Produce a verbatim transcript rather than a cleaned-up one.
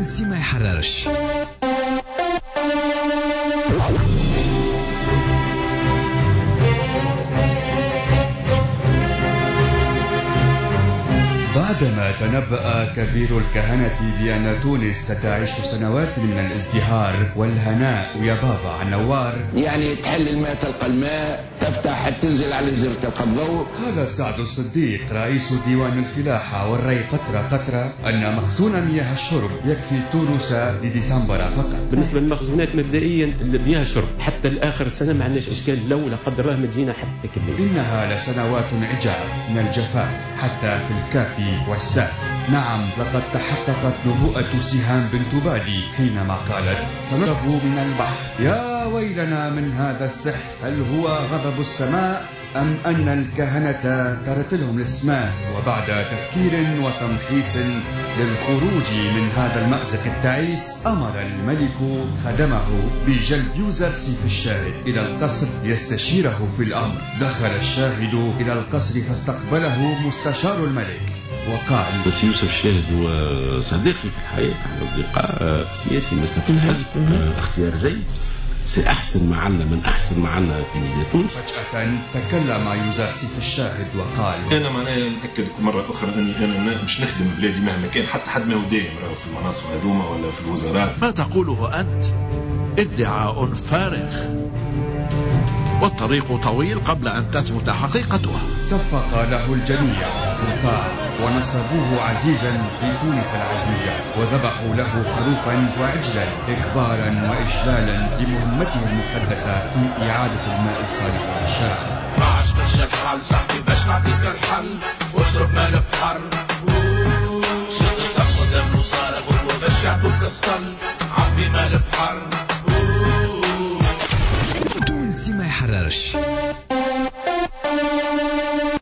التونسي ما يحررش. بعدما تنبأ كبير الكهنة بأن تونس ستعيش سنوات من الازدهار والهناء ويا بابا عن نوار، يعني تحل الماء تلقى الماء، تفتح تنزل على زر تلقى الضوء. قال سعد الصديق رئيس ديوان الفلاحة والري قطرة قطرة أن مخزون مياه الشرب يكفي تونس لديسمبر فقط. بالنسبة للمخزونات مبدئيا مياه الشرب حتى لآخر السنة ما عندناش إشكال، لو لا قدر الله ما تجينا حتى كمية. إنها لسنوات عجاب من الجفاف حتى في الكافي والساف. نعم، لقد تحققت نبوءة سهام بنت بادي حينما قالت سنشرب من البحر. يا ويلنا من هذا السحر، هل هو غضب السماء أم أن الكهنة ترتلهم الاسماء؟ وبعد تفكير وتمحيص للخروج من هذا المأزق التعيس، أمر الملك خدمه بجلب يوزر سيف الشاهد إلى القصر يستشيره في الأمر. دخل الشاهد إلى القصر فاستقبله مستشار الملك وقال: بس يوسف الشاهد هو صديقي في الحياة، احنا أصدقاء سياسي مسنا في الحزب، اختيار جيد، سأحسن معنا من أحسن معنا في مدينة تونس. فجأة تكلم يوزر سيف الشاهد وقال: أنا معناها نأكد مرة أخرى أني أنا مش نخدم بلادي مهما كان، حتى حد ما هو دايم في المناصب هذوما ولا في الوزارات. ما تقوله أنت ادعاء فارغ، والطريق طويل قبل أن تثبت حقيقتها. صفق له الجميع خلفاء ونصبوه عزيزا في تونس العزيزة، وذبحوا له خروفا وعجلا إكبارا وإجلالا لمهمته المقدسة في إعادة الماء الصالح للشارع. ما عشقش الحل صاحبي باش نعطيك الحل، واشرب ماء البحر شد الصف قدام وصارخ هو باش يعطوك الصل، عبي ماء البحر. التونسي ما يحررش.